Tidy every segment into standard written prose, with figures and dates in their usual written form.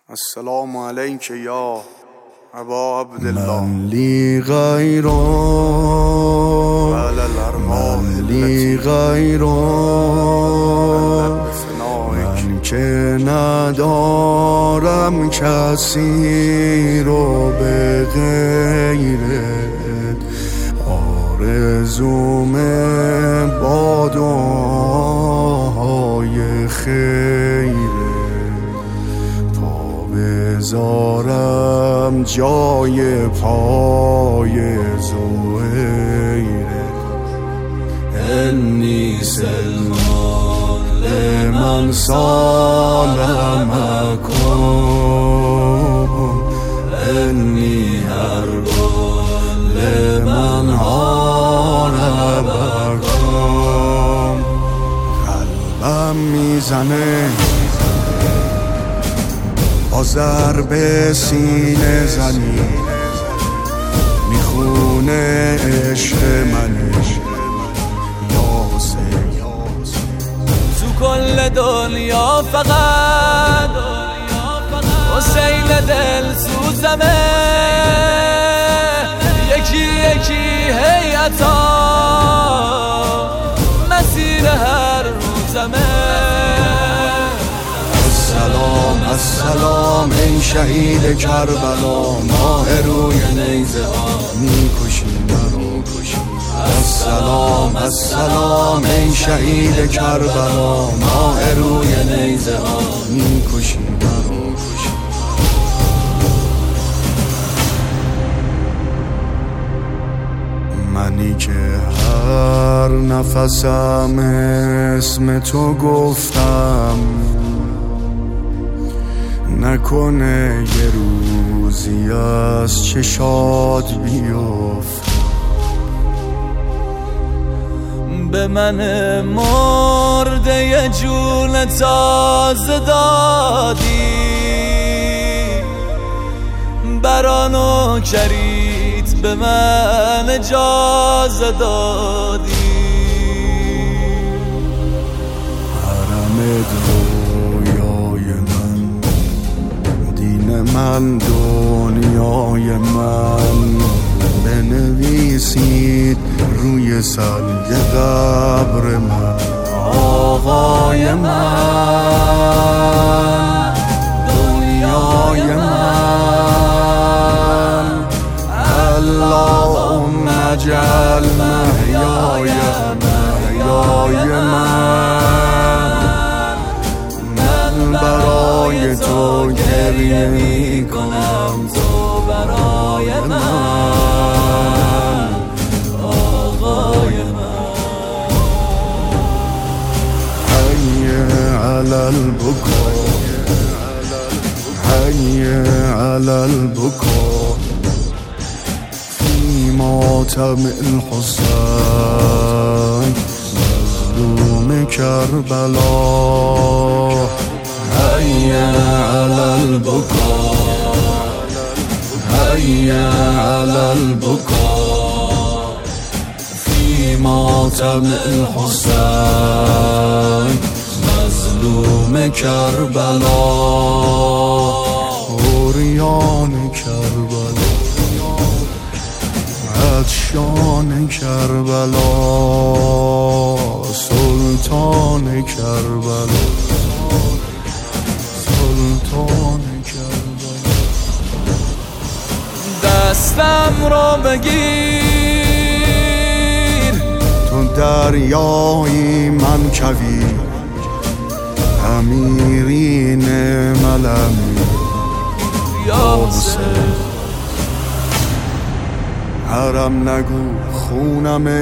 السلام علیک یا ابا عبدالله. من لی غیرو من لی غیرو من که ندارم کسی رو به غیرت، آرزوم با دعاهای خیرت پا بذارم جای پای زهیرت. انی سلمان لمن سالمکم، انی هربان لمن حاربکم. قلبم میزنه با ضرب سینه زنی، میخونه عشق منش یاسه تو کل دنیا فقط حسین دل سوزمه، یکی یکی هیئتا مسیر هر روزمه. السلام السلام ای شهید کربلا، ماه روی نیزه ها میکشی مرو کشی. السلام السلام ای شهید کربلا، ماه روی نیزه ها میکشی مرو کشی. منی که هر نفسم اسم تو گفتم، نکنه یه روزی از چشات بیفت. به من مرده یه جون تازه دادی، برانو کریت به من اجازه دادی. حرم رویای من، دین من دنیای من، بنویسید روی سنگ قبر من آقای من، دنیای من. اللهم اجعل محیای محیای من برای تو گریه میکنم، تو برای من آقای من. حی علی البکا حی علی البکا فی ماتم الحسین مظلوم کربلا. حی علی البکا حی علی البکا فی ماتم الحسین مظلوم کربلا. عریان کربلا، عطشان کربلا، سلطان کربلا، سلطان کربلا. دستم رو بگیر، تو دریایی من کویر، امیرین ملمی یاسر. حرم نگو خونمه،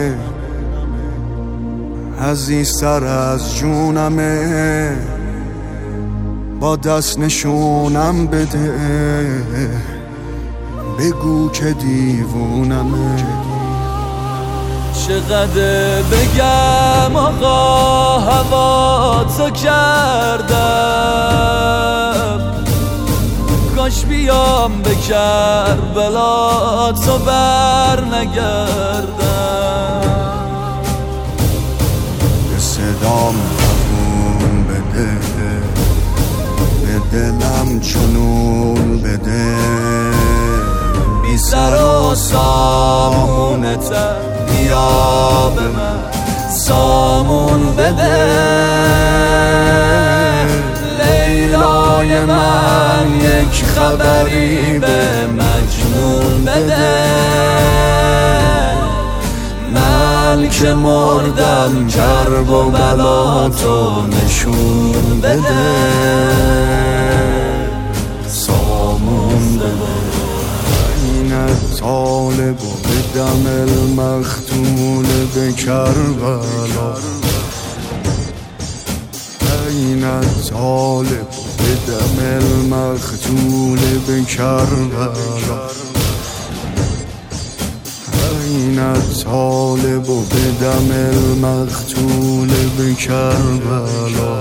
عزیزتر از جونمه، با دست نشونم بده، بگو که دیوونمه. چقدر بگم آقا هوا تو کردم، کاش بیام به کربلا تو بر نگردم. به صدام قبول بده، به دلم همچنون بده بی سر و سامونتم بیا به من سامون بده لیلای من یک خبری به مجنون بده من که مردم کرب و بلا تو نشون بده سامون بده این طالب و به دم المختول به کربلا این طالب و به دم المختول به کربلا این طالب و به دم المختول به کربلا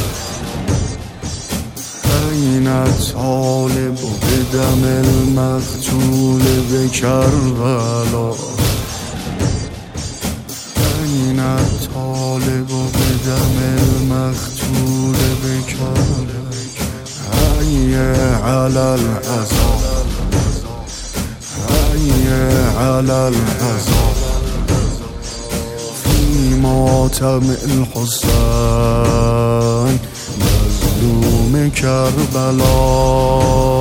این طالب و به دم المقتول به کربلا این طالب و به دم المقتول به کربلا حی علی العذاب حی علی العذاب فی ماتم الحسین مظلوم کربلا